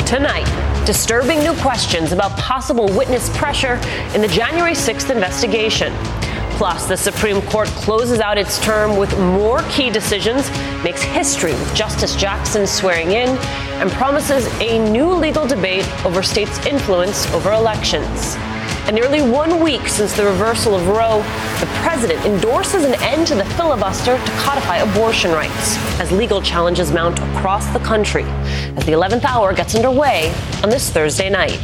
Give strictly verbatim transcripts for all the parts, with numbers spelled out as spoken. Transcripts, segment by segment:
Tonight, disturbing new questions about possible witness pressure in the January sixth investigation. Plus, the Supreme Court closes out its term with more key decisions, makes history with Justice Jackson swearing in, and promises a new legal debate over states' influence over elections. And nearly one week since the reversal of Roe, the president endorses an end to the filibuster to codify abortion rights as legal challenges mount across the country as the eleventh hour gets underway on this Thursday night.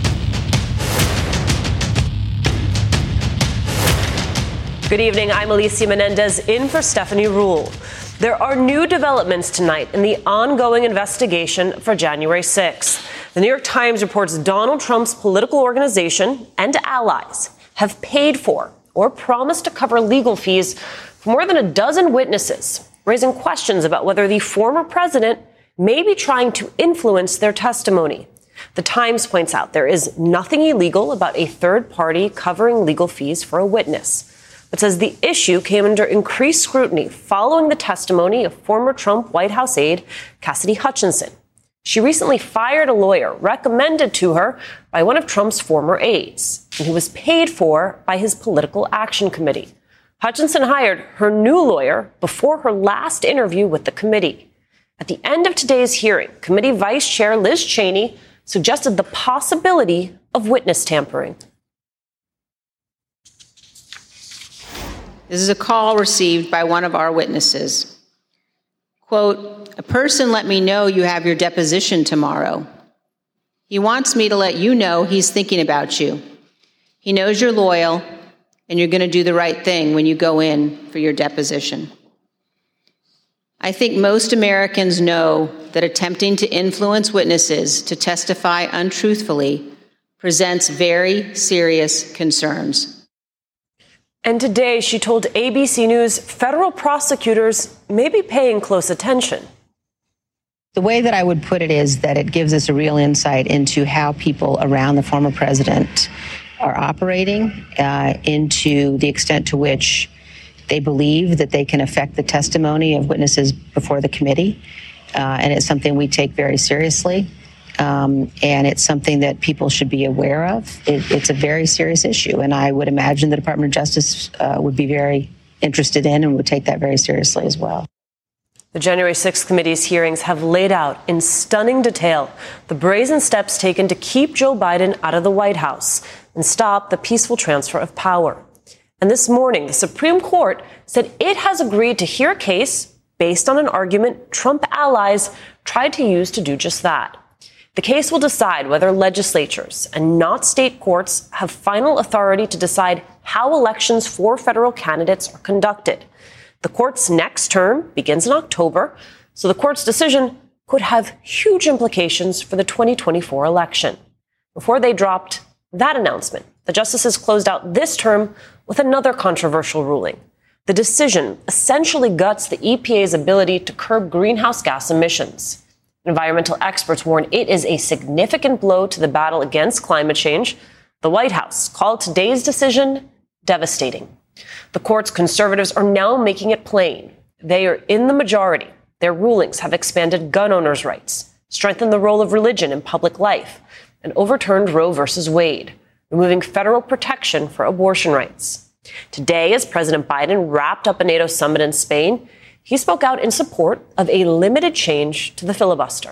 Good evening. I'm Alicia Menendez in for Stephanie Ruhle. There are new developments tonight in the ongoing investigation for January sixth. The New York Times reports Donald Trump's political organization and allies have paid for or promised to cover legal fees for more than a dozen witnesses, raising questions about whether the former president may be trying to influence their testimony. The Times points out there is nothing illegal about a third party covering legal fees for a witness, but says the issue came under increased scrutiny following the testimony of former Trump White House aide Cassidy Hutchinson. She recently fired a lawyer recommended to her by one of Trump's former aides, and he was paid for by his political action committee. Hutchinson hired her new lawyer before her last interview with the committee. At the end of today's hearing, committee vice chair Liz Cheney suggested the possibility of witness tampering. This is a call received by one of our witnesses. Quote, "A person let me know you have your deposition tomorrow. He wants me to let you know he's thinking about you. He knows you're loyal and you're going to do the right thing when you go in for your deposition." I think most Americans know that attempting to influence witnesses to testify untruthfully presents very serious concerns. And today, she told A B C News federal prosecutors may be paying close attention. The way that I would put it is that it gives us a real insight into how people around the former president are operating, uh, into the extent to which they believe that they can affect the testimony of witnesses before the committee. Uh, and it's something we take very seriously. Um, and it's something that people should be aware of. It, it's a very serious issue, and I would imagine the Department of Justice uh, would be very interested in and would take that very seriously as well. The January sixth committee's hearings have laid out in stunning detail the brazen steps taken to keep Joe Biden out of the White House and stop the peaceful transfer of power. And this morning, the Supreme Court said it has agreed to hear a case based on an argument Trump allies tried to use to do just that. The case will decide whether legislatures and not state courts have final authority to decide how elections for federal candidates are conducted. The court's next term begins in October, so the court's decision could have huge implications for the twenty twenty-four election. Before they dropped that announcement, the justices closed out this term with another controversial ruling. The decision essentially guts the E P A's ability to curb greenhouse gas emissions. Environmental experts warn it is a significant blow to the battle against climate change. The White House called today's decision devastating. The court's conservatives are now making it plain. They are in the majority. Their rulings have expanded gun owners' rights, strengthened the role of religion in public life, and overturned Roe versus Wade, removing federal protection for abortion rights. Today, as President Biden wrapped up a NATO summit in Spain, he spoke out in support of a limited change to the filibuster.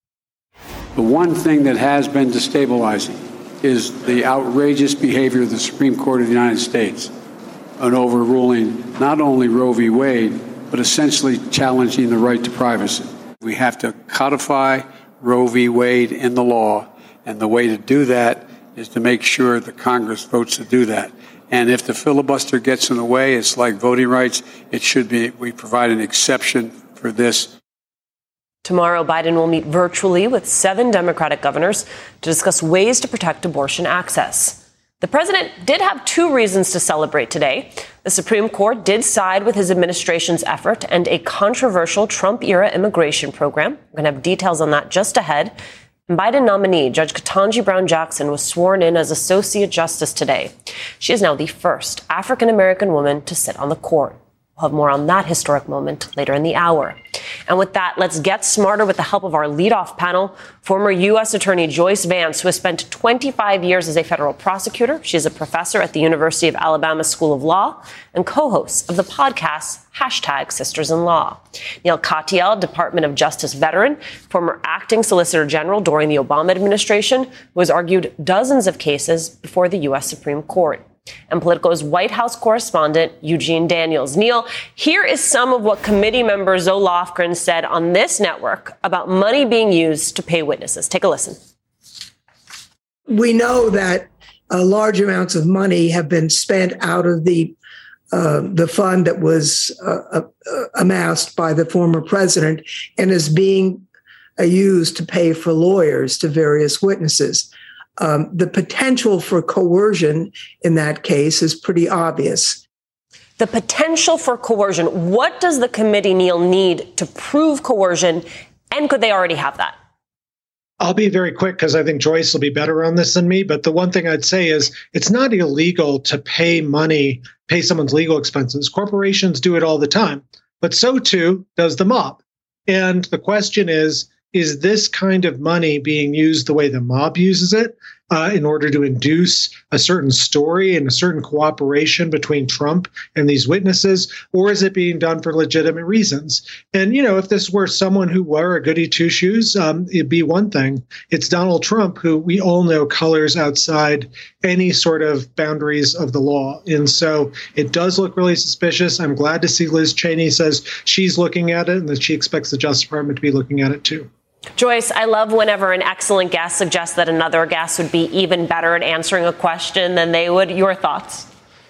The one thing that has been destabilizing is the outrageous behavior of the Supreme Court of the United States in overruling not only Roe v. Wade, but essentially challenging the right to privacy. We have to codify Roe v. Wade in the law, and the way to do that is to make sure the Congress votes to do that. And if the filibuster gets in the way, it's like voting rights. It should be, we provide an exception for this. Tomorrow, Biden will meet virtually with seven Democratic governors to discuss ways to protect abortion access. The president did have two reasons to celebrate today. The Supreme Court did side with his administration's effort to end a controversial Trump-era immigration program. We're going to have details on that just ahead. Biden nominee Judge Ketanji Brown Jackson was sworn in as Associate Justice today. She is now the first African-American woman to sit on the court. We'll have more on that historic moment later in the hour. And with that, let's get smarter with the help of our leadoff panel. Former U S Attorney Joyce Vance, who has spent twenty-five years as a federal prosecutor. She is a professor at the University of Alabama School of Law and co-host of the podcast hashtag Sisters in Law. Neil Katyal, Department of Justice veteran, former acting Solicitor General during the Obama administration, who has argued dozens of cases before the U S Supreme Court. And Politico's White House correspondent, Eugene Daniels. Neil, here is some of what committee member Zoe Lofgren said on this network about money being used to pay witnesses. Take a listen. We know that uh, large amounts of money have been spent out of the uh, the fund that was uh, uh, amassed by the former president and is being uh, used to pay for lawyers to various witnesses. Um, the potential for coercion in that case is pretty obvious. The potential for coercion. What does the committee, Neil, need to prove coercion? And could they already have that? I'll be very quick because I think Joyce will be better on this than me. But the one thing I'd say is it's not illegal to pay money, pay someone's legal expenses. Corporations do it all the time, but so too does the mob. And the question is, is this kind of money being used the way the mob uses it uh, in order to induce a certain story and a certain cooperation between Trump and these witnesses, or is it being done for legitimate reasons? And, you know, if this were someone who wore a goody two-shoes, um, it'd be one thing. It's Donald Trump, who we all know colors outside any sort of boundaries of the law. And so it does look really suspicious. I'm glad to see Liz Cheney says she's looking at it and that she expects the Justice Department to be looking at it too. Joyce, I love whenever an excellent guest suggests that another guest would be even better at answering a question than they would. Your thoughts?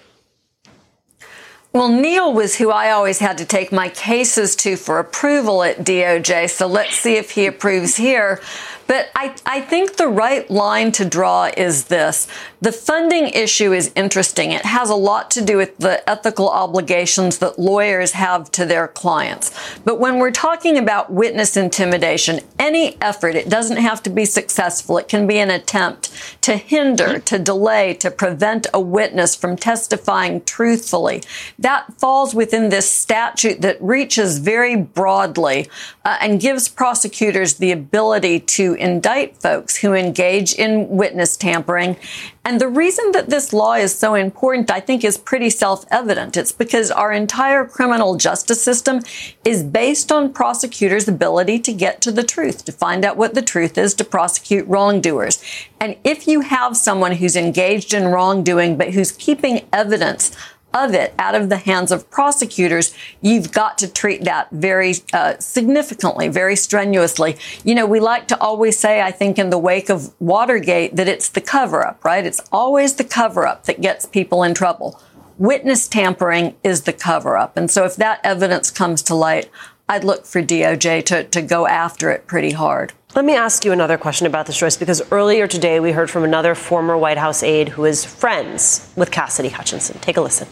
Well, Neil was who I always had to take my cases to for approval at D O J, so let's see if he approves here. But I, I think the right line to draw is this. The funding issue is interesting. It has a lot to do with the ethical obligations that lawyers have to their clients. But when we're talking about witness intimidation, any effort, it doesn't have to be successful. It can be an attempt to hinder, to delay, to prevent a witness from testifying truthfully. That falls within this statute that reaches very broadly uh, and gives prosecutors the ability to indict folks who engage in witness tampering. And the reason that this law is so important, I think, is pretty self-evident. It's because our entire criminal justice system is based on prosecutors' ability to get to the truth, to find out what the truth is, to prosecute wrongdoers. And if you have someone who's engaged in wrongdoing, but who's keeping evidence of it out of the hands of prosecutors, you've got to treat that very uh, significantly, very strenuously. You know, we like to always say, I think, in the wake of Watergate, that it's the cover-up, right? It's always the cover-up that gets people in trouble. Witness tampering is the cover-up. And so if that evidence comes to light, I'd look for D O J to, to go after it pretty hard. Let me ask you another question about this, Joyce, because earlier today we heard from another former White House aide who is friends with Cassidy Hutchinson. Take a listen.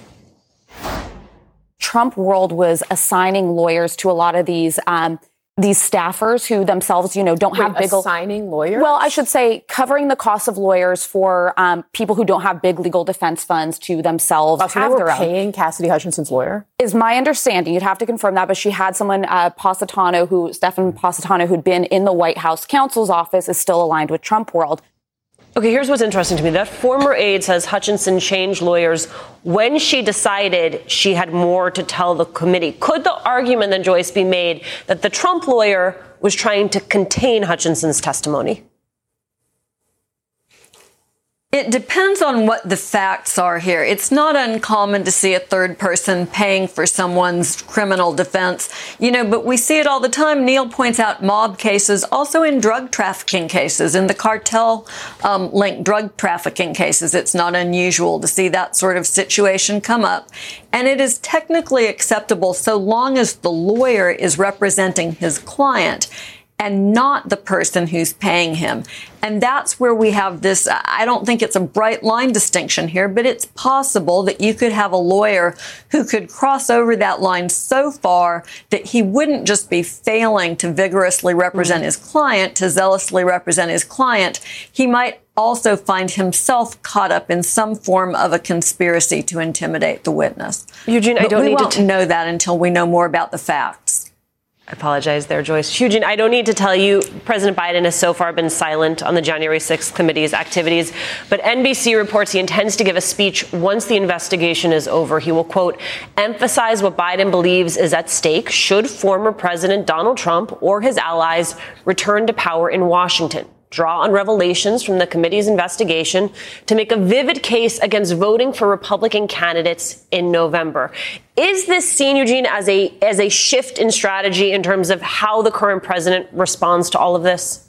Trump world was assigning lawyers to a lot of these um, these staffers who themselves, you know, don't Wait, have big assigning lawyers. Well, I should say covering the cost of lawyers for um, people who don't have big legal defense funds to themselves. Uh, so have they were their own. paying Cassidy Hutchinson's lawyer? Is my understanding. You'd have to confirm that, but she had someone, uh, Positano, who Stephen Positano, who'd been in the White House counsel's office, is still aligned with Trump world. Okay, here's what's interesting to me. That former aide says Hutchinson changed lawyers when she decided she had more to tell the committee. Could the argument then, Joyce, be made that the Trump lawyer was trying to contain Hutchinson's testimony? It depends on what the facts are here. It's not uncommon to see a third person paying for someone's criminal defense, you know, but we see it all the time. Neil points out mob cases, also in drug trafficking cases, in the cartel um, linked drug trafficking cases. It's not unusual to see that sort of situation come up. And it is technically acceptable so long as the lawyer is representing his client and not the person who's paying him. And that's where we have this, I don't think it's a bright line distinction here, but it's possible that you could have a lawyer who could cross over that line so far that he wouldn't just be failing to vigorously represent his client, to zealously represent his client. He might also find himself caught up in some form of a conspiracy to intimidate the witness. Eugene, but I don't we need won't to t- know that until we know more about the facts. I apologize there, Joyce. Eugene, I don't need to tell you, President Biden has so far been silent on the January sixth committee's activities, but N B C reports he intends to give a speech once the investigation is over. He will, quote, emphasize what Biden believes is at stake should former President Donald Trump or his allies return to power in Washington. Draw on revelations from the committee's investigation to make a vivid case against voting for Republican candidates in November. Is this seen, Eugene, as a as a shift in strategy in terms of how the current president responds to all of this?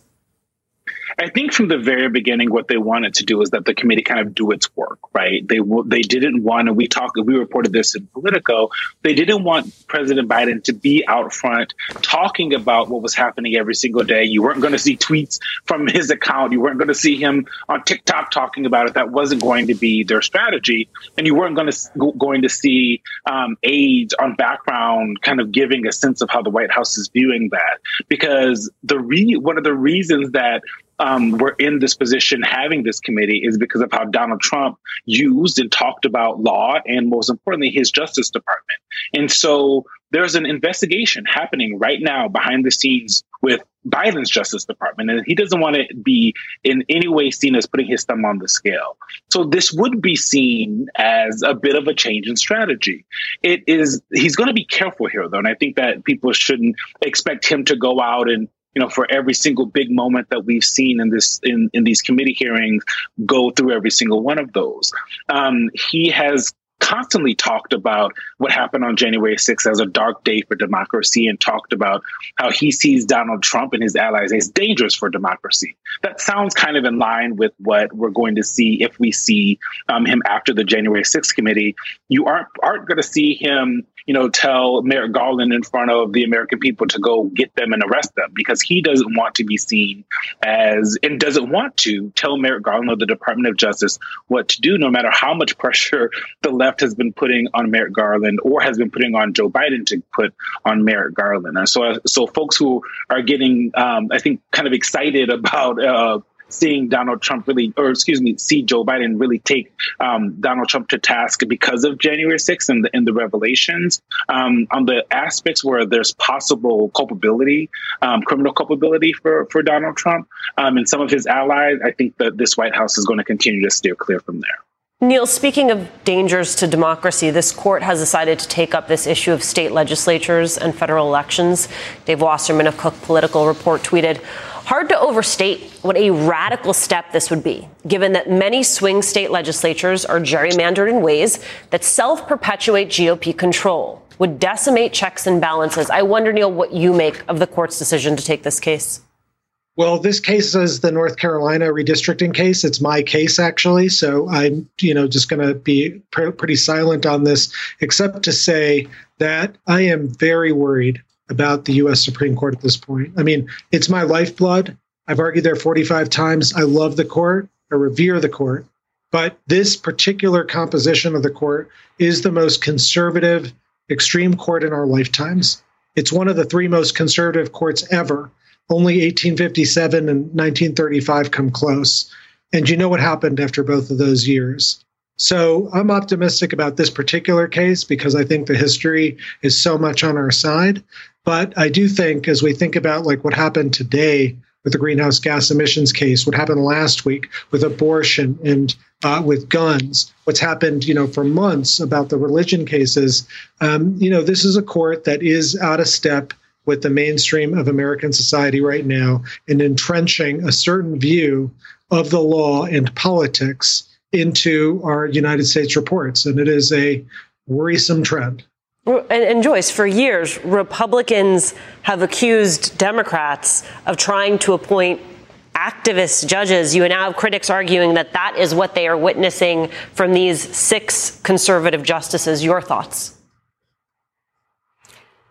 I think from the very beginning, what they wanted to do is that the committee kind of do its work, right? They they didn't want, and we talked, we reported this in Politico, they didn't want President Biden to be out front talking about what was happening every single day. You weren't going to see tweets from his account. You weren't going to see him on TikTok talking about it. That wasn't going to be their strategy. And you weren't going to going to see um, aides on background kind of giving a sense of how the White House is viewing that. Because the re- one of the reasons that Um, we're in this position having this committee is because of how Donald Trump used and talked about law and, most importantly, his Justice Department. And so there's an investigation happening right now behind the scenes with Biden's Justice Department, and he doesn't want to be in any way seen as putting his thumb on the scale. So this would be seen as a bit of a change in strategy. It is, he's going to be careful here, though, and I think that people shouldn't expect him to go out and, you know, for every single big moment that we've seen in this in, in these committee hearings, go through every single one of those. Um, he has constantly talked about what happened on January sixth as a dark day for democracy and talked about how he sees Donald Trump and his allies as dangerous for democracy. That sounds kind of in line with what we're going to see if we see um, him after the January sixth committee. You aren't aren't going to see him, you know, tell Merrick Garland in front of the American people to go get them and arrest them, because he doesn't want to be seen as, and doesn't want to tell Merrick Garland or the Department of Justice what to do, no matter how much pressure the left has been putting on Merrick Garland or has been putting on Joe Biden to put on Merrick Garland. And so, so folks who are getting, um, I think, kind of excited about uh, seeing Donald Trump really, or excuse me, see Joe Biden really take um, Donald Trump to task because of January sixth and the, and the revelations um, on the aspects where there's possible culpability, um, criminal culpability for, for Donald Trump um, and some of his allies. I think that this White House is going to continue to steer clear from there. Neil, speaking of dangers to democracy, this court has decided to take up this issue of state legislatures and federal elections. Dave Wasserman of Cook Political Report tweeted, hard to overstate what a radical step this would be, given that many swing state legislatures are gerrymandered in ways that self-perpetuate G O P control, would decimate checks and balances. I wonder, Neil, what you make of the court's decision to take this case. Well, this case is the North Carolina redistricting case. It's my case, actually. So I'm, you know, just going to be pr- pretty silent on this, except to say that I am very worried about the U S Supreme Court at this point. I mean, it's my lifeblood. I've argued there forty-five times. I love the court. I revere the court. But this particular composition of the court is the most conservative, extreme court in our lifetimes. It's one of the three most conservative courts ever. Only eighteen fifty-seven and nineteen thirty-five come close. And you know what happened after both of those years. So I'm optimistic about this particular case because I think the history is so much on our side. But I do think, as we think about like what happened today with the greenhouse gas emissions case, what happened last week with abortion and uh, with guns, what's happened, you know, for months about the religion cases, um, you know, this is a court that is out of step with the mainstream of American society right now and entrenching a certain view of the law and politics into our United States reports. And it is a worrisome trend. And, and Joyce, for years, Republicans have accused Democrats of trying to appoint activist judges. You now have critics arguing that that is what they are witnessing from these six conservative justices. Your thoughts?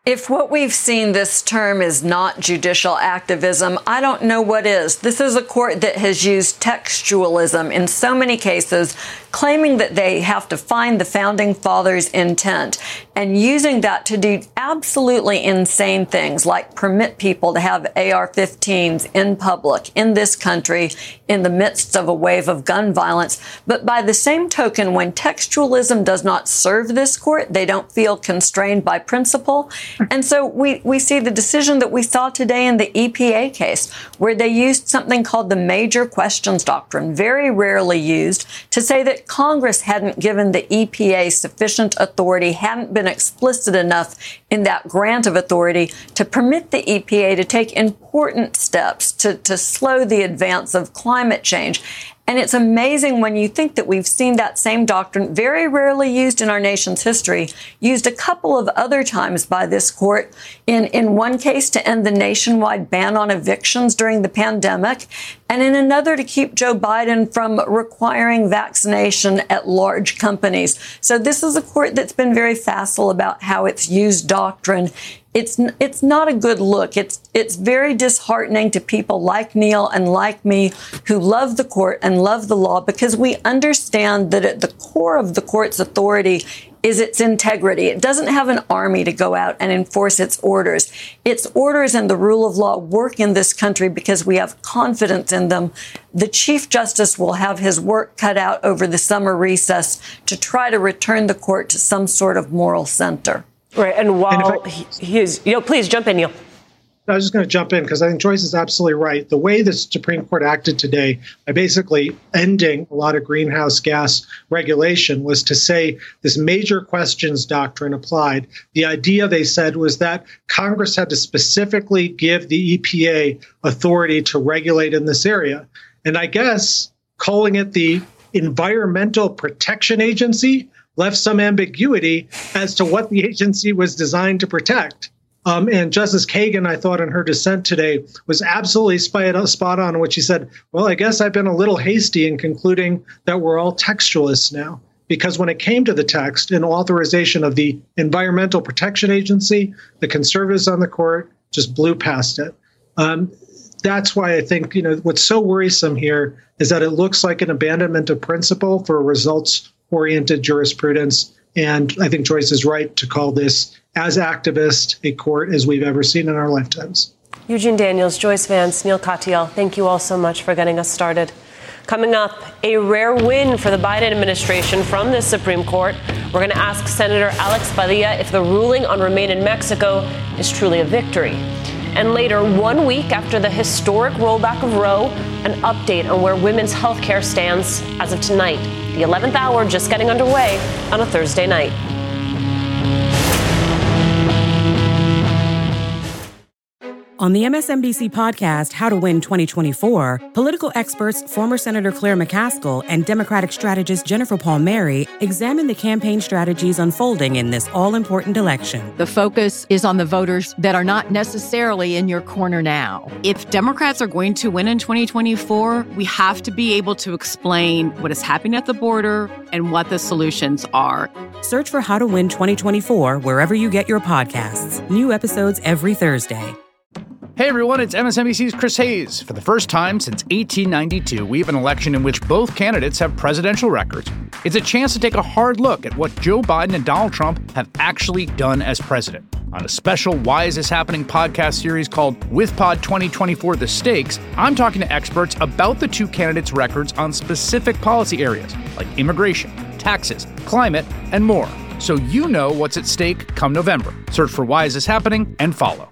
If what we've seen this term is not judicial activism, I don't know what is. This is a court that has used textualism in so many cases, claiming that they have to find the founding fathers' intent and using that to do absolutely insane things like permit people to have A R fifteens in public in this country in the midst of a wave of gun violence. But by the same token, when textualism does not serve this court, they don't feel constrained by principle. And so we, we see the decision that we saw today in the E P A case, where they used something called the major questions doctrine, very rarely used, to say that Congress hadn't given the E P A sufficient authority, hadn't been explicit enough in that grant of authority to permit the E P A to take important steps to, to slow the advance of climate change. And it's amazing when you think that we've seen that same doctrine very rarely used in our nation's history, used a couple of other times by this court, in, in one case to end the nationwide ban on evictions during the pandemic, and in another to keep Joe Biden from requiring vaccination at large companies. So this is a court that's been very facile about how it's used doctrine. It's it's not a good look. It's it's very disheartening to people like Neil and like me who love the court and love the law, because we understand that at the core of the court's authority is its integrity. It doesn't have an army to go out and enforce its orders. Its orders and the rule of law work in this country because we have confidence in them. The Chief Justice will have his work cut out over the summer recess to try to return the court to some sort of moral center. Right. And while and I, he is, you know, please jump in, Neil. I was just going to jump in because I think Joyce is absolutely right. The way the Supreme Court acted today by basically ending a lot of greenhouse gas regulation was to say this major questions doctrine applied. The idea, they said, was that Congress had to specifically give the E P A authority to regulate in this area. And I guess calling it the Environmental Protection Agency left some ambiguity as to what the agency was designed to protect. Um, and Justice Kagan, I thought in her dissent today, was absolutely spot on in what she said. Well, I guess I've been a little hasty in concluding that we're all textualists now, because when it came to the text and authorization of the Environmental Protection Agency, the conservatives on the court just blew past it. Um, that's why I think, you know, what's so worrisome here is that it looks like an abandonment of principle for a results-oriented jurisprudence. And I think Joyce is right to call this, as activist, a court as we've ever seen in our lifetimes. Eugene Daniels, Joyce Vance, Neil Katyal, thank you all so much for getting us started. Coming up, a rare win for the Biden administration from the Supreme Court. We're going to ask Senator Alex Padilla if the ruling on Remain in Mexico is truly a victory. And later, one week after the historic rollback of Roe, an update on where women's health care stands as of tonight. The eleventh hour just getting underway on a Thursday night. On the M S N B C podcast, How to Win twenty twenty-four, political experts, former Senator Claire McCaskill and Democratic strategist Jennifer Palmieri examine the campaign strategies unfolding in this all-important election. The focus is on the voters that are not necessarily in your corner now. If Democrats are going to win in twenty twenty-four, we have to be able to explain what is happening at the border and what the solutions are. Search for How to Win twenty twenty-four wherever you get your podcasts. New episodes every Thursday. Hey everyone, it's M S N B C's Chris Hayes. For the first time since eighteen ninety-two, we have an election in which both candidates have presidential records. It's a chance to take a hard look at what Joe Biden and Donald Trump have actually done as president. On a special Why Is This Happening podcast series called WithPod twenty twenty-four The Stakes, I'm talking to experts about the two candidates' records on specific policy areas like immigration, taxes, climate, and more. So you know what's at stake come November. Search for Why Is This Happening and follow.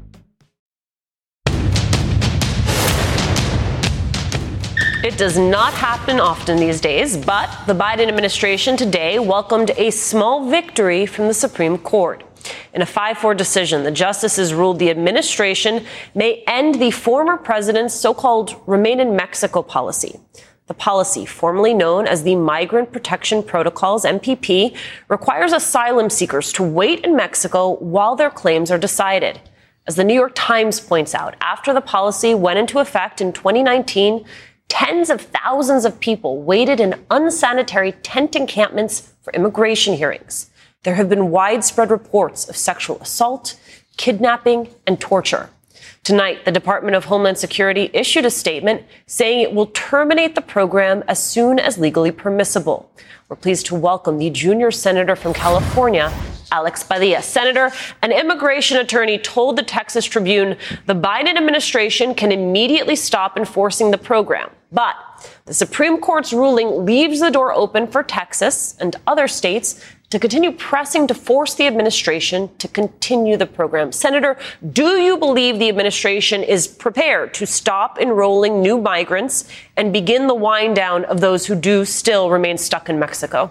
It does not happen often these days, but the Biden administration today welcomed a small victory from the Supreme Court. In a five four decision, the justices ruled the administration may end the former president's so-called Remain in Mexico policy. The policy, formerly known as the Migrant Protection Protocols, M P P, requires asylum seekers to wait in Mexico while their claims are decided. As the New York Times points out, after the policy went into effect in twenty nineteen, tens of thousands of people waited in unsanitary tent encampments for immigration hearings. There have been widespread reports of sexual assault, kidnapping, and torture. Tonight, the Department of Homeland Security issued a statement saying it will terminate the program as soon as legally permissible. We're pleased to welcome the junior senator from California, Alex Padilla. Senator, an immigration attorney told the Texas Tribune the Biden administration can immediately stop enforcing the program. But the Supreme Court's ruling leaves the door open for Texas and other states to continue pressing to force the administration to continue the program. Senator, do you believe the administration is prepared to stop enrolling new migrants and begin the wind down of those who do still remain stuck in Mexico?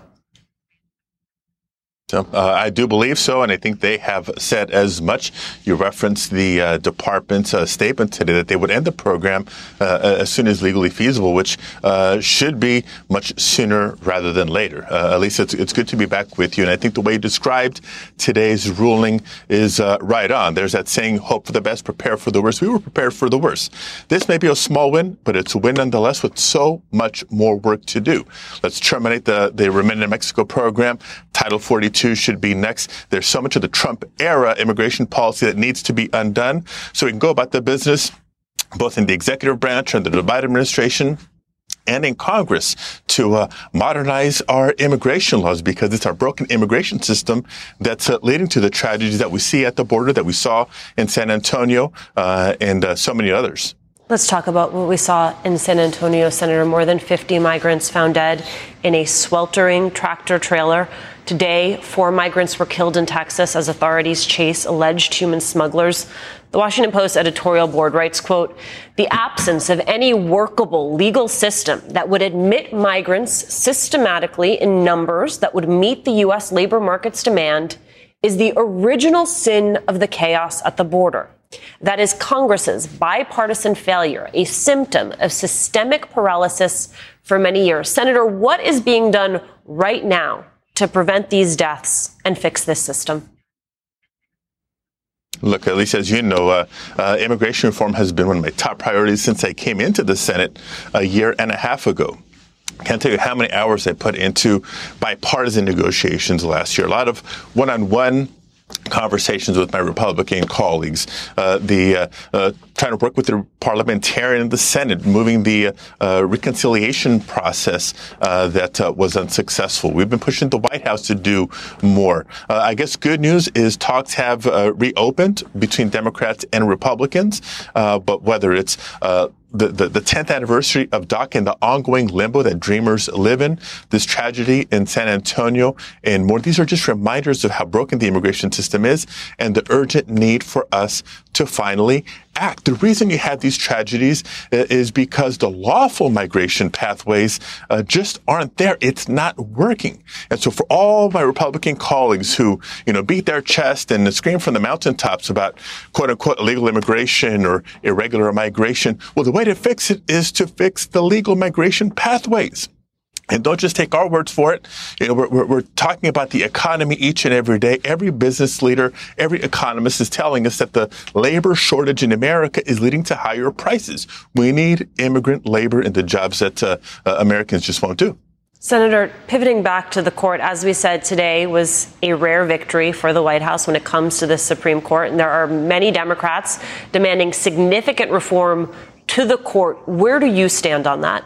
So, uh, I do believe so, and I think they have said as much. You referenced the uh, department's uh, statement today that they would end the program uh, as soon as legally feasible, which uh, should be much sooner rather than later. Uh, at least it's, it's good to be back with you. And I think the way you described today's ruling is uh, right on. There's that saying, hope for the best, prepare for the worst. We were prepared for the worst. This may be a small win, but it's a win nonetheless with so much more work to do. Let's terminate the, the Remain in Mexico program. Title forty-two should be next. There's so much of the Trump era immigration policy that needs to be undone so we can go about the business both in the executive branch and the Biden administration and in Congress to uh, modernize our immigration laws, because it's our broken immigration system that's uh, leading to the tragedies that we see at the border, that we saw in San Antonio uh, and uh, so many others. Let's talk about what we saw in San Antonio, Senator. More than fifty migrants found dead in a sweltering tractor trailer. Today, four migrants were killed in Texas as authorities chase alleged human smugglers. The Washington Post editorial board writes, quote, the absence of any workable legal system that would admit migrants systematically in numbers that would meet the U S labor market's demand is the original sin of the chaos at the border. That is Congress's bipartisan failure, a symptom of systemic paralysis for many years. Senator, what is being done right now to prevent these deaths and fix this system? Look, at least as you know, uh, uh, immigration reform has been one of my top priorities since I came into the Senate a year and a half ago. Can't tell you how many hours I put into bipartisan negotiations last year. A lot of one-on-one conversations with my Republican colleagues, uh, the uh, uh, trying to work with the parliamentarian in the Senate, moving the uh, reconciliation process uh, that uh, was unsuccessful. We've been pushing the White House to do more. Uh, I guess good news is talks have uh, reopened between Democrats and Republicans, uh, but whether it's uh, The, the, the tenth anniversary of DACA and the ongoing limbo that dreamers live in, this tragedy in San Antonio and more. These are just reminders of how broken the immigration system is and the urgent need for us to finally act. The reason you have these tragedies is because the lawful migration pathways uh, just aren't there. It's not working. And so for all my Republican colleagues who, you know, beat their chest and scream from the mountaintops about quote unquote illegal immigration or irregular migration, well, the way to fix it is to fix the legal migration pathways. And don't just take our words for it. You know, we're, we're, we're talking about the economy each and every day. Every business leader, every economist is telling us that the labor shortage in America is leading to higher prices. We need immigrant labor in the jobs that uh, uh, Americans just won't do. Senator, pivoting back to the court, as we said, today was a rare victory for the White House when it comes to the Supreme Court. And there are many Democrats demanding significant reform to the court. Where do you stand on that?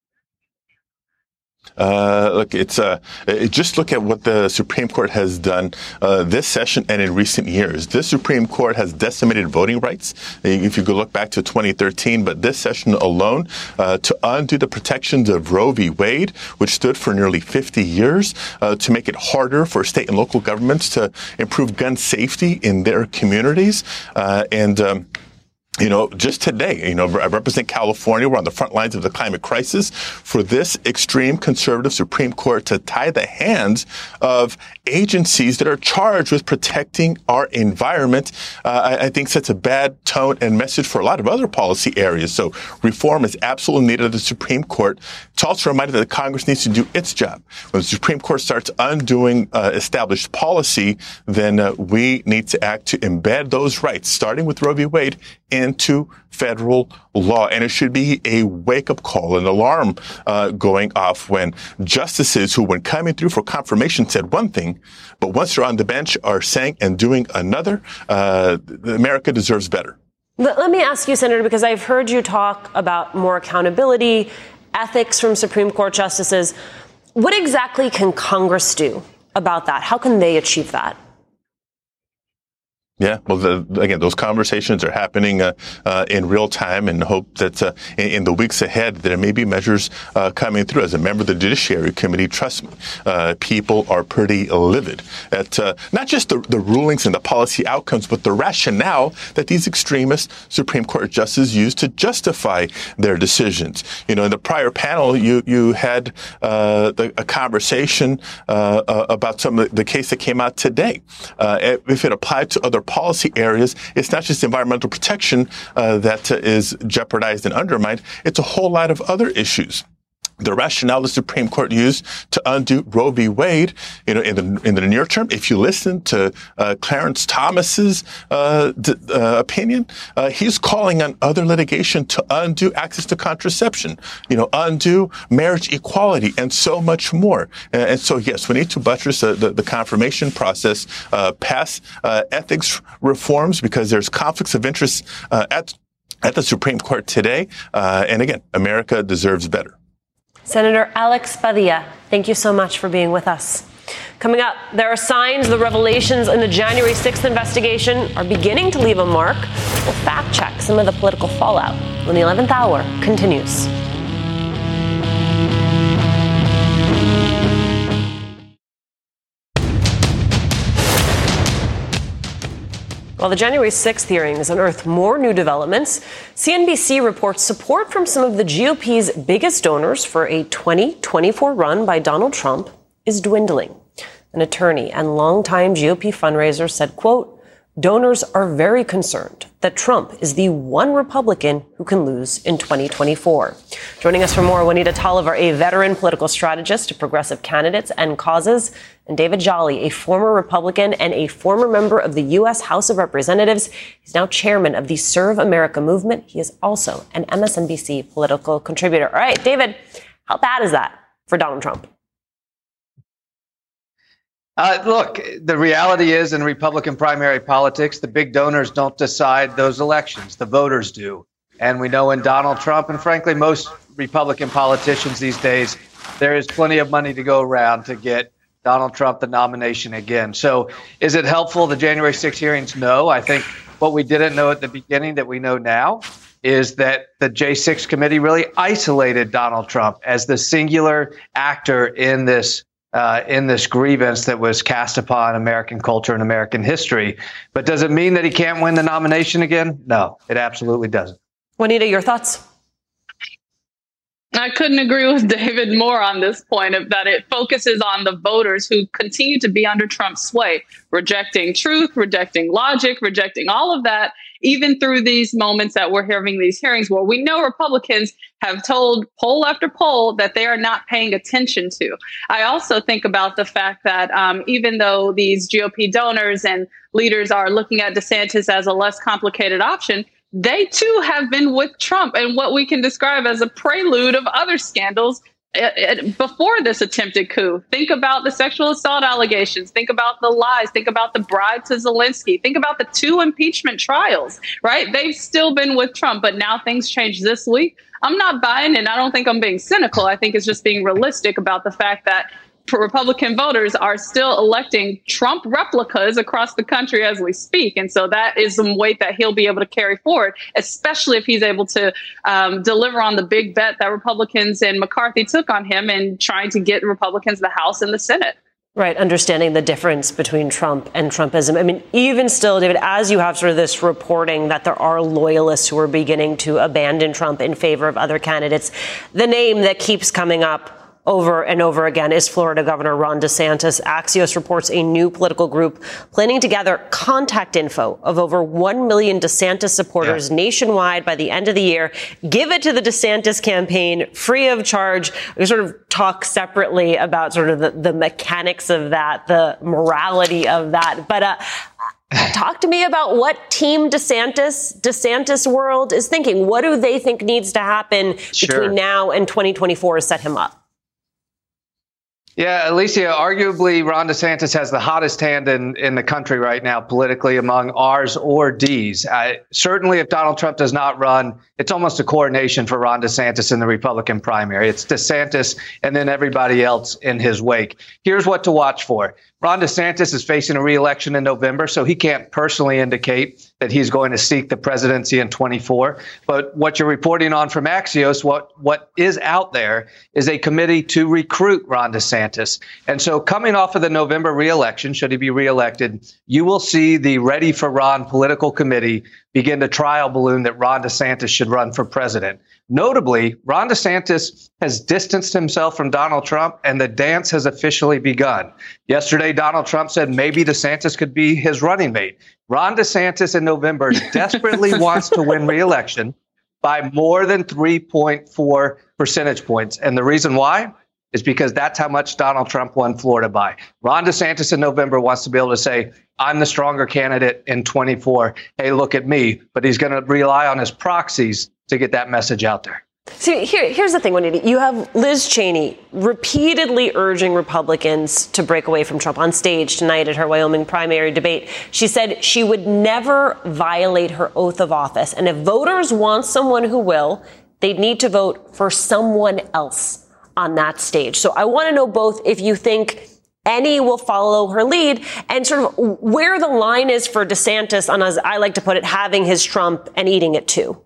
Uh, look, it's uh, it, just look at what the Supreme Court has done uh, this session and in recent years. This Supreme Court has decimated voting rights. If you go look back to twenty thirteen, but this session alone, uh, to undo the protections of Roe v. Wade, which stood for nearly fifty years, uh, to make it harder for state and local governments to improve gun safety in their communities, uh, and. Um, You know, just today, you know, I represent California. We're on the front lines of the climate crisis. For this extreme conservative Supreme Court to tie the hands of agencies that are charged with protecting our environment, uh, I, I think sets a bad tone and message for a lot of other policy areas. So reform is absolutely needed at the Supreme Court. It's also a reminder that Congress needs to do its job. When the Supreme Court starts undoing uh, established policy, then uh, we need to act to embed those rights, starting with Roe v. Wade, in into federal law. And it should be a wake-up call, an alarm uh, going off when justices who, when coming through for confirmation, said one thing, but once they're on the bench are saying and doing another. Uh, America deserves better. Let me ask you, Senator, because I've heard you talk about more accountability, ethics from Supreme Court justices. What exactly can Congress do about that? How can they achieve that? Yeah, well, the, again, those conversations are happening uh, uh, in real time, and hope that uh, in, in the weeks ahead there may be measures uh, coming through. As a member of the Judiciary Committee, trust me, uh, people are pretty livid at uh, not just the, the rulings and the policy outcomes, but the rationale that these extremist Supreme Court justices use to justify their decisions. You know, in the prior panel, you you had uh, the, a conversation uh, uh, about some of the case that came out today. Uh, if it applied to other policy areas, it's not just environmental protection uh, that uh, is jeopardized and undermined. It's a whole lot of other issues. The rationale the Supreme Court used to undo Roe v. Wade, you know, in the in the near term, if you listen to uh, Clarence Thomas's uh, d- uh, opinion, uh, he's calling on other litigation to undo access to contraception, you know, undo marriage equality, and so much more. And, and so, yes, we need to buttress uh, the, the confirmation process, uh, pass uh, ethics reforms, because there's conflicts of interest uh, at at the Supreme Court today. Uh, and again, America deserves better. Senator Alex Padilla, thank you so much for being with us. Coming up, there are signs the revelations in the January sixth investigation are beginning to leave a mark. We'll fact check some of the political fallout when the eleventh hour continues. While the January sixth hearings unearthed more new developments, C N B C reports support from some of the G O P's biggest donors for a twenty twenty-four run by Donald Trump is dwindling. An attorney and longtime G O P fundraiser said, quote, "Donors are very concerned that Trump is the one Republican who can lose in twenty twenty-four. Joining us for more, Juanita Tolliver, a veteran political strategist to progressive candidates and causes, and David Jolly, a former Republican and a former member of the U S House of Representatives. He's now chairman of the Serve America movement. He is also an M S N B C political contributor. All right, David, how bad is that for Donald Trump? Uh, look, the reality is in Republican primary politics, the big donors don't decide those elections. The voters do. And we know in Donald Trump, and frankly, most Republican politicians these days, there is plenty of money to go around to get Donald Trump the nomination again. So is it helpful, the January sixth hearings? No. I think what we didn't know at the beginning that we know now is that the J six committee really isolated Donald Trump as the singular actor in this Uh, in this grievance that was cast upon American culture and American history. But does it mean that he can't win the nomination again? No, it absolutely doesn't. Juanita, your thoughts? I couldn't agree with David more on this point of that it focuses on the voters who continue to be under Trump's sway, rejecting truth, rejecting logic, rejecting all of that, even through these moments that we're having these hearings where we know Republicans have told poll after poll that they are not paying attention to. I also think about the fact that um, even though these G O P donors and leaders are looking at DeSantis as a less complicated option, they too have been with Trump and what we can describe as a prelude of other scandals before this attempted coup. Think about the sexual assault allegations. Think about the lies. Think about the bribe to Zelensky. Think about the two impeachment trials, right? They've still been with Trump, but now things change this week. I'm not buying, and I don't think I'm being cynical. I think it's just being realistic about the fact that Republican voters are still electing Trump replicas across the country as we speak. And so that is some weight that he'll be able to carry forward, especially if he's able to um, deliver on the big bet that Republicans and McCarthy took on him in trying to get Republicans the House and the Senate. Right. Understanding the difference between Trump and Trumpism. I mean, even still, David, as you have sort of this reporting that there are loyalists who are beginning to abandon Trump in favor of other candidates, the name that keeps coming up over and over again is Florida Governor Ron DeSantis. Axios reports a new political group planning to gather contact info of over one million DeSantis supporters yeah. nationwide by the end of the year. Give it to the DeSantis campaign free of charge. We sort of talk separately about sort of the, the mechanics of that, the morality of that. But uh, Talk to me about what Team DeSantis, DeSantis world is thinking. What do they think needs to happen Sure. between now and twenty twenty-four to set him up? Yeah, Alicia, arguably Ron DeSantis has the hottest hand in, in the country right now politically among R's or D's. I, certainly, if Donald Trump does not run, it's almost a coronation for Ron DeSantis in the Republican primary. It's DeSantis and then everybody else in his wake. Here's what to watch for. Ron DeSantis is facing a re-election in November, so he can't personally indicate that he's going to seek the presidency in twenty-four. But what you're reporting on from Axios, what, what is out there is a committee to recruit Ron DeSantis. And so coming off of the November re-election, should he be re-elected, you will see the Ready for Ron political committee begin to trial balloon that Ron DeSantis should run for president. Notably, Ron DeSantis has distanced himself from Donald Trump, and the dance has officially begun. Yesterday, Donald Trump said maybe DeSantis could be his running mate. Ron DeSantis in November desperately wants to win re-election by more than three point four percentage points. And the reason why is because that's how much Donald Trump won Florida by. Ron DeSantis in November wants to be able to say, I'm the stronger candidate in twenty-four. Hey, look at me. But he's going to rely on his proxies to get that message out there. See, here, here's the thing, Juanita. You have Liz Cheney repeatedly urging Republicans to break away from Trump on stage tonight at her Wyoming primary debate. She said she would never violate her oath of office. And if voters want someone who will, they'd need to vote for someone else on that stage. So I want to know both if you think any will follow her lead and sort of where the line is for DeSantis on, as I like to put it, having his Trump and eating it too.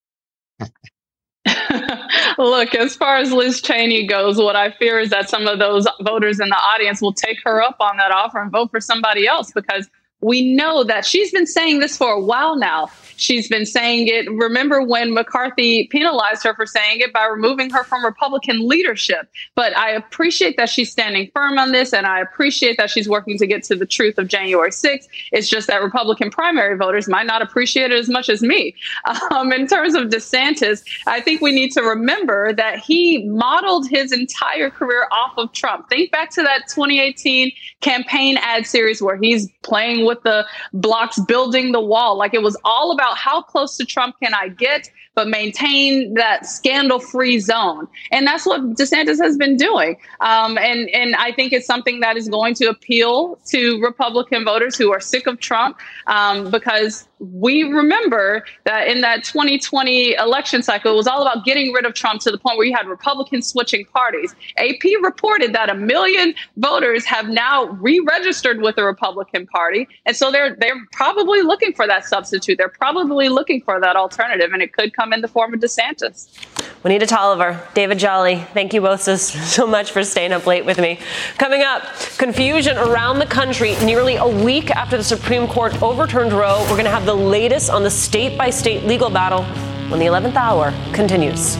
Look, as far as Liz Cheney goes, what I fear is that some of those voters in the audience will take her up on that offer and vote for somebody else, because we know that she's been saying this for a while now. She's been saying it. Remember when McCarthy penalized her for saying it by removing her from Republican leadership? But I appreciate that she's standing firm on this, and I appreciate that she's working to get to the truth of January sixth. It's just that Republican primary voters might not appreciate it as much as me. Um, in terms of DeSantis, I think we need to remember that he modeled his entire career off of Trump. Think back to that twenty eighteen campaign ad series where he's playing with the blocks, building the wall. Like, it was all about how close to Trump can I get, but maintain that scandal-free zone. And that's what DeSantis has been doing. Um, and, and I think it's something that is going to appeal to Republican voters who are sick of Trump, um, because we remember that in that twenty twenty election cycle, it was all about getting rid of Trump to the point where you had Republicans switching parties. A P reported that a million voters have now re-registered with the Republican Party. And so they're they're probably looking for that substitute. They're probably looking for that alternative, and it could come in the form of DeSantis. Juanita Tolliver, David Jolly, thank you both so, so much for staying up late with me. Coming up, confusion around the country nearly a week after the Supreme Court overturned Roe. We're going to have the latest on the state-by-state legal battle when the eleventh hour continues.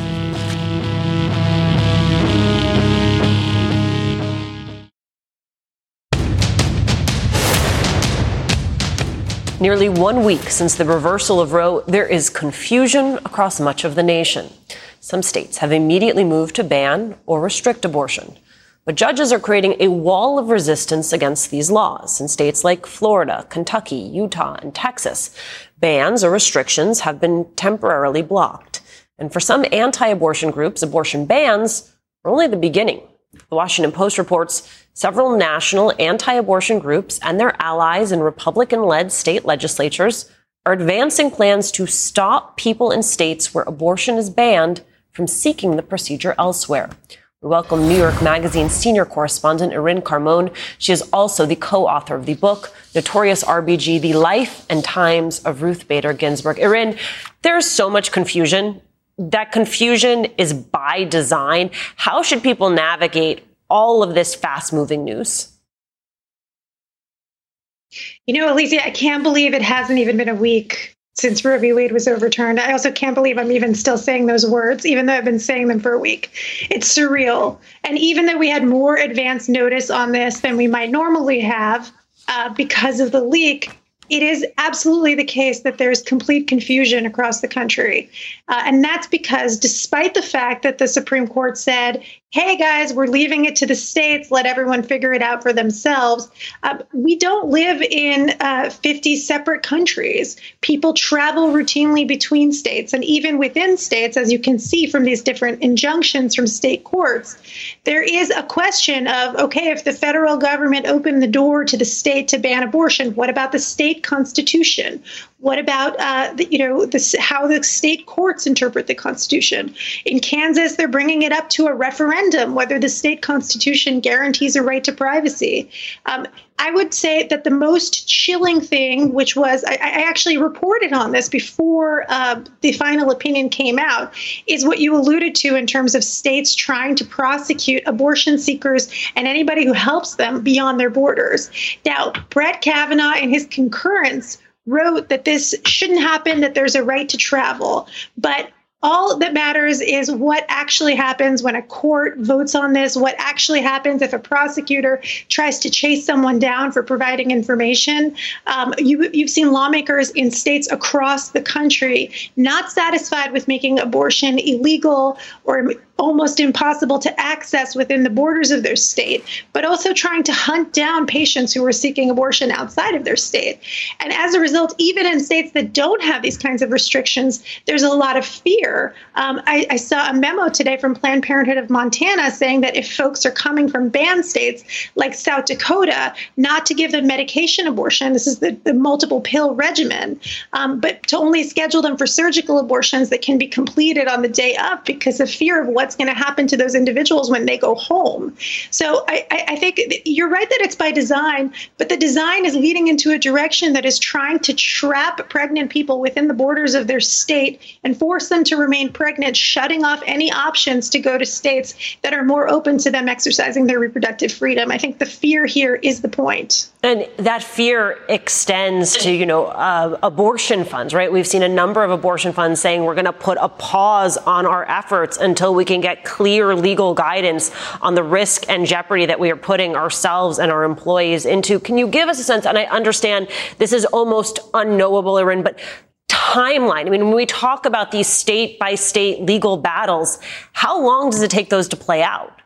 Nearly one week since the reversal of Roe, there is confusion across much of the nation. Some states have immediately moved to ban or restrict abortion. But judges are creating a wall of resistance against these laws in states like Florida, Kentucky, Utah, and Texas. Bans or restrictions have been temporarily blocked. And for some anti-abortion groups, abortion bans are only the beginning. The Washington Post reports several national anti-abortion groups and their allies in Republican-led state legislatures are advancing plans to stop people in states where abortion is banned from seeking the procedure elsewhere. We welcome New York Magazine senior correspondent Erin Carmon. She is also the co-author of the book, Notorious R B G, The Life and Times of Ruth Bader Ginsburg. Erin, there's so much confusion. That confusion is by design. How should people navigate all of this fast-moving news? You know, Alicia, I can't believe it hasn't even been a week since Roe v. Wade was overturned. I also can't believe I'm even still saying those words, even though I've been saying them for a week. It's surreal. And even though we had more advance notice on this than we might normally have uh, because of the leak, it is absolutely the case that there's complete confusion across the country. Uh, and that's because despite the fact that the Supreme Court said, hey, guys, we're leaving it to the states. Let everyone figure it out for themselves. Uh, we don't live in uh, fifty separate countries. People travel routinely between states. And even within states, as you can see from these different injunctions from state courts, there is a question of, OK, if the federal government opened the door to the state to ban abortion, what about the state constitution? What about, uh, the, you know, this, how the state courts interpret the Constitution? In Kansas, they're bringing it up to a referendum, whether the state constitution guarantees a right to privacy. Um, I would say that the most chilling thing, which was, I, I actually reported on this before uh, the final opinion came out, is what you alluded to in terms of states trying to prosecute abortion seekers and anybody who helps them beyond their borders. Now, Brett Kavanaugh, in his concurrence, wrote that this shouldn't happen, that there's a right to travel. But all that matters is what actually happens when a court votes on this, what actually happens if a prosecutor tries to chase someone down for providing information. Um, you, you've seen lawmakers in states across the country not satisfied with making abortion illegal or almost impossible to access within the borders of their state, but also trying to hunt down patients who are seeking abortion outside of their state. And as a result, even in states that don't have these kinds of restrictions, there's a lot of fear. Um, I, I saw a memo today from Planned Parenthood of Montana saying that if folks are coming from banned states like South Dakota, not to give them medication abortion, this is the, the multiple pill regimen, um, but to only schedule them for surgical abortions that can be completed on the day of because of fear of what what's going to happen to those individuals when they go home. So I, I think you're right that it's by design, but the design is leading into a direction that is trying to trap pregnant people within the borders of their state and force them to remain pregnant, shutting off any options to go to states that are more open to them exercising their reproductive freedom. I think the fear here is the point. And that fear extends to, you know, uh, abortion funds, right? We've seen a number of abortion funds saying we're going to put a pause on our efforts until we can get clear legal guidance on the risk and jeopardy that we are putting ourselves and our employees into. Can you give us a sense, and I understand this is almost unknowable, Erin, but timeline? I mean, when we talk about these state by state legal battles, how long does it take those to play out?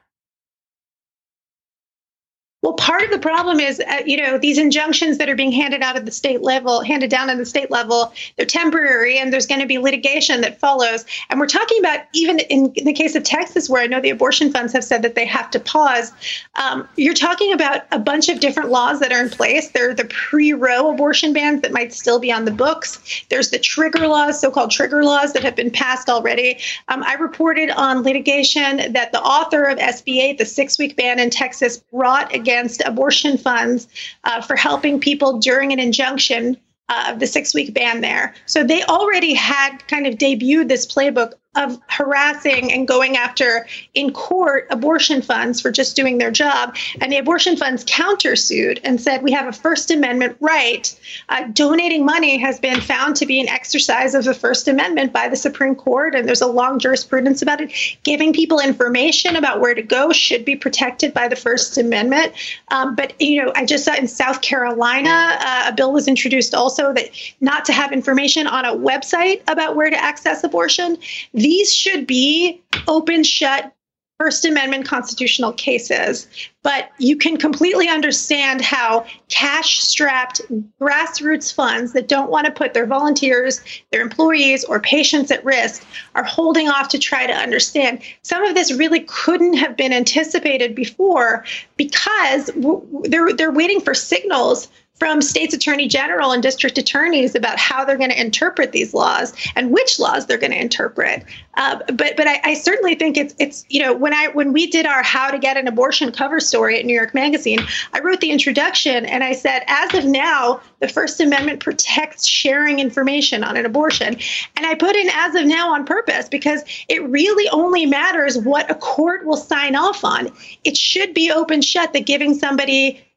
Well, part of the problem is, uh, you know, these injunctions that are being handed out at the state level, handed down at the state level, they're temporary, and there's going to be litigation that follows. And we're talking about, even in, in the case of Texas, where I know the abortion funds have said that they have to pause, um, you're talking about a bunch of different laws that are in place. There are the pre-Roe abortion bans that might still be on the books. There's the trigger laws, so-called trigger laws that have been passed already. Um, I reported on litigation that the author of S B eight, the six-week ban in Texas, brought against against abortion funds uh, for helping people during an injunction uh, of the six-week ban there. So they already had kind of debuted this playbook of harassing and going after in court abortion funds for just doing their job. And the abortion funds countersued and said, we have a First Amendment right. Uh, donating money has been found to be an exercise of the First Amendment by the Supreme Court. And there's a long jurisprudence about it. Giving people information about where to go should be protected by the First Amendment. Um, but, you know, I just saw in South Carolina, uh, a bill was introduced also that not to have information on a website about where to access abortion. These should be open, shut, First Amendment constitutional cases. But you can completely understand how cash-strapped grassroots funds that don't want to put their volunteers, their employees, or patients at risk are holding off to try to understand. Some of this really couldn't have been anticipated before because they're, they're waiting for signals from states' attorney general and district attorneys about how they're going to interpret these laws and which laws they're going to interpret. Uh, but but I, I certainly think it's it's you know when I when we did our How to Get an Abortion cover story at New York Magazine, I wrote the introduction and I said, as of now, the First Amendment protects sharing information on an abortion, and I put in as of now on purpose because it really only matters what a court will sign off on. It should be open shut that giving somebody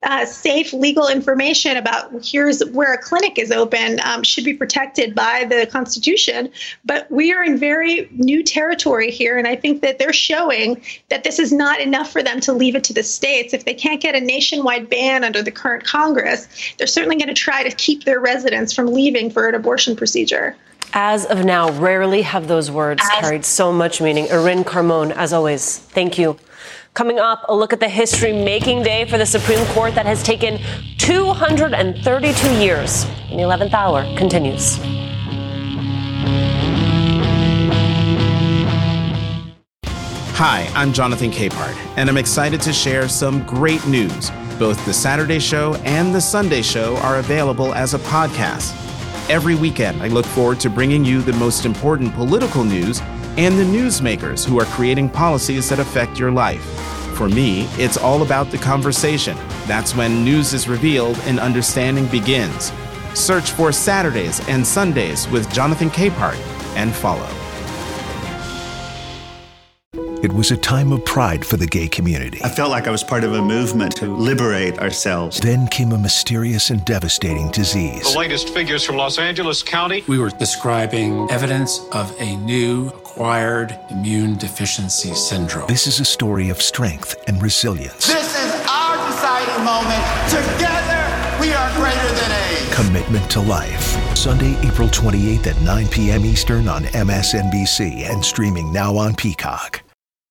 uh, safe legal information about here's where a clinic is open um, should be protected by the Constitution. But we are in very new territory here, and I think that they're showing that this is not enough for them to leave it to the states. If they can't get a nationwide ban under the current Congress, they're certainly going to try to keep their residents from leaving for an abortion procedure. As of now, rarely have those words as- carried so much meaning. Erin Carmon, as always, thank you. Coming up, a look at the history-making day for the Supreme Court that has taken two hundred thirty-two years. In the eleventh hour continues. Hi, I'm Jonathan Capehart, and I'm excited to share some great news. Both the Saturday Show and the Sunday Show are available as a podcast. Every weekend, I look forward to bringing you the most important political news and the newsmakers who are creating policies that affect your life. For me, it's all about the conversation. That's when news is revealed and understanding begins. Search for Saturdays and Sundays with Jonathan Capehart and follow. It was a time of pride for the gay community. I felt like I was part of a movement to liberate ourselves. Then came a mysterious and devastating disease. The latest figures from Los Angeles County. We were describing evidence of a new acquired immune deficiency syndrome. This is a story of strength and resilience. This is our deciding moment. Together, we are greater than AIDS. Commitment to life. Sunday, April twenty-eighth at nine p.m. Eastern on M S N B C and streaming now on Peacock.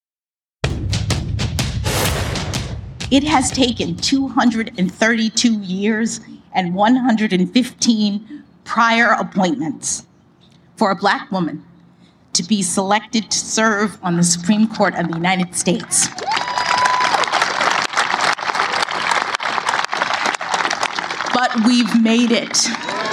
It has taken two hundred thirty-two years and one hundred fifteen prior appointments for a Black woman to be selected to serve on the Supreme Court of the United States. But we've made it.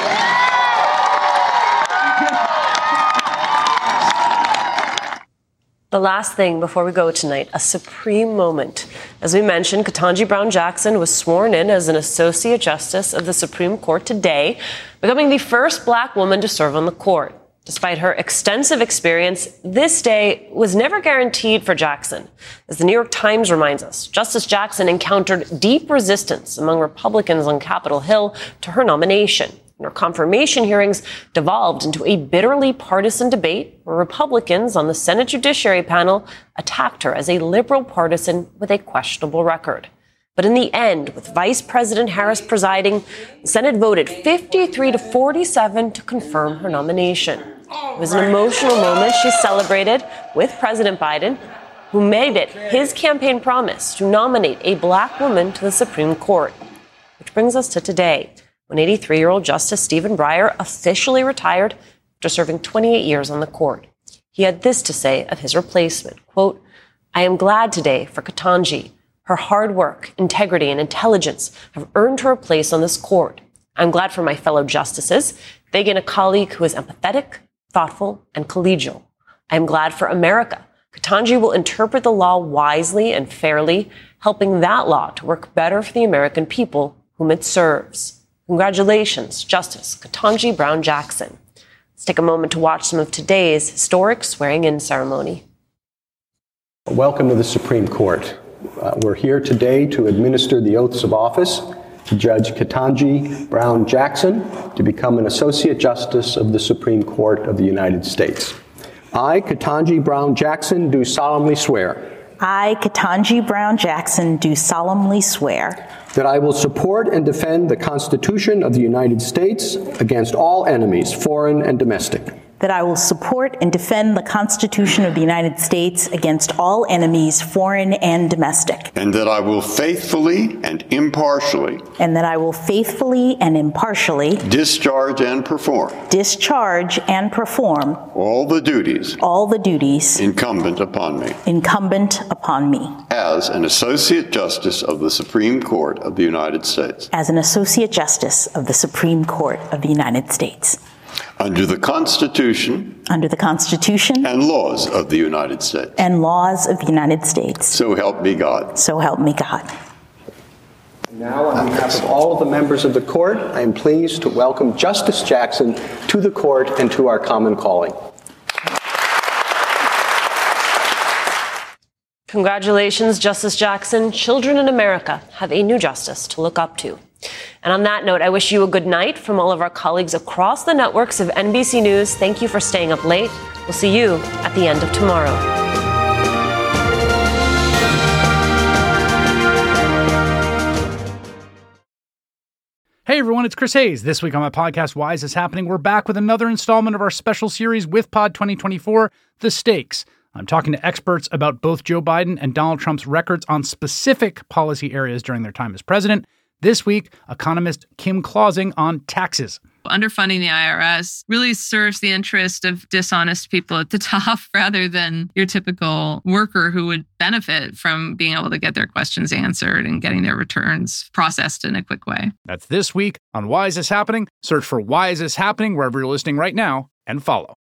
The last thing before we go tonight, a supreme moment. As we mentioned, Ketanji Brown Jackson was sworn in as an Associate Justice of the Supreme Court today, becoming the first Black woman to serve on the court. Despite her extensive experience, this day was never guaranteed for Jackson. As the New York Times reminds us, Justice Jackson encountered deep resistance among Republicans on Capitol Hill to her nomination. And her confirmation hearings devolved into a bitterly partisan debate where Republicans on the Senate Judiciary panel attacked her as a liberal partisan with a questionable record. But in the end, with Vice President Harris presiding, the Senate voted fifty-three to forty-seven to confirm her nomination. It was an emotional moment she celebrated with President Biden, who made it his campaign promise to nominate a Black woman to the Supreme Court. Which brings us to today, when eighty-three-year-old Justice Stephen Breyer officially retired after serving twenty-eight years on the court. He had this to say of his replacement, quote, "I am glad today for Ketanji. Her hard work, integrity, and intelligence have earned her a place on this court. I'm glad for my fellow justices. They gain a colleague who is empathetic, thoughtful, and collegial. I am glad for America. Ketanji will interpret the law wisely and fairly, helping that law to work better for the American people whom it serves. Congratulations, Justice Ketanji Brown Jackson." Let's take a moment to watch some of today's historic swearing-in ceremony. Welcome to the Supreme Court. Uh, we're here today to administer the oaths of office to Judge Ketanji Brown Jackson to become an Associate Justice of the Supreme Court of the United States. I, Ketanji Brown Jackson, do solemnly swear. I, Ketanji Brown Jackson, do solemnly swear that I will support and defend the Constitution of the United States against all enemies, foreign and domestic. That I will support and defend the Constitution of the United States against all enemies, foreign and domestic. And that I will faithfully and impartially. And that I will faithfully and impartially. Discharge and perform. Discharge and perform. All the duties. All the duties. Incumbent upon me. Incumbent upon me. As an Associate Justice of the Supreme Court of the United States. As an Associate Justice of the Supreme Court of the United States. Under the Constitution. Under the Constitution. And laws of the United States. And laws of the United States. So help me God. So help me God. Now, on behalf of all of the members of the court, I am pleased to welcome Justice Jackson to the court and to our common calling. Congratulations, Justice Jackson. Children in America have a new justice to look up to. And on that note, I wish you a good night from all of our colleagues across the networks of N B C News. Thank you for staying up late. We'll see you at the end of tomorrow. Hey everyone, it's Chris Hayes. This week on my podcast, Why Is This Happening? We're back with another installment of our special series with Pod twenty twenty-four, The Stakes. I'm talking to experts about both Joe Biden and Donald Trump's records on specific policy areas during their time as president. This week, economist Kim Clausing on taxes. Underfunding the I R S really serves the interest of dishonest people at the top rather than your typical worker who would benefit from being able to get their questions answered and getting their returns processed in a quick way. That's this week on Why Is This Happening? Search for Why Is This Happening wherever you're listening right now and follow.